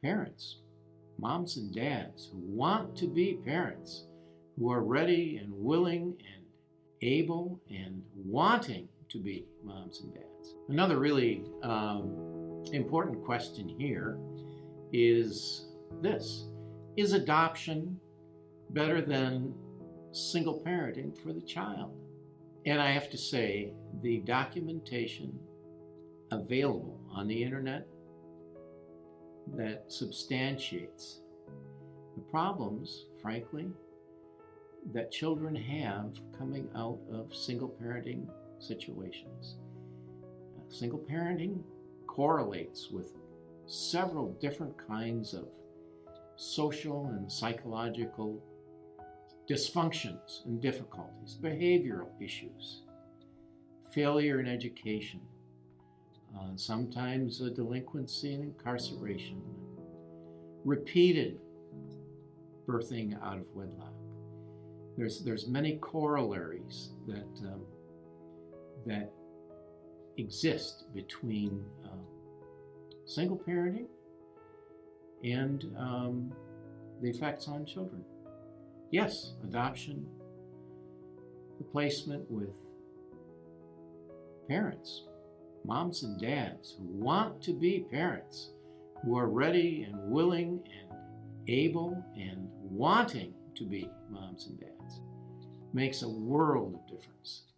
parents, moms and dads who want to be parents, who are ready and willing and able and wanting to be moms and dads. Another really important question here is this: is adoption better than single parenting for the child? And I have to say, the documentation available on the internet that substantiates the problems, frankly, that children have coming out of single parenting situations. Single parenting correlates with several different kinds of social and psychological dysfunctions and difficulties, behavioral issues, failure in education, sometimes a delinquency and incarceration, repeated birthing out of wedlock. There's many corollaries that exist between single parenting and the effects on children. Yes, adoption, the placement with parents, moms and dads who want to be parents, who are ready and willing and able and wanting to be moms and dads, makes a world of difference.